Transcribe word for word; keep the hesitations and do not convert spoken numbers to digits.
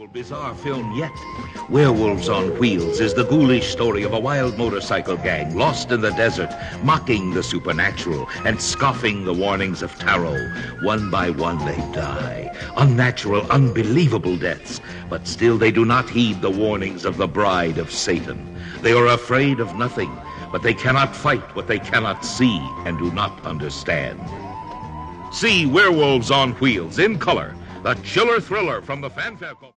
bizarre film yet. Werewolves on Wheels is the ghoulish story of a wild motorcycle gang lost in the desert, mocking the supernatural and scoffing the warnings of tarot. One by one they die, unnatural, unbelievable deaths, but still they do not heed the warnings of the bride of Satan. They are afraid of nothing, but they cannot fight what they cannot see and do not understand. See Werewolves on Wheels in color, the chiller thriller from the Fanfare Corp.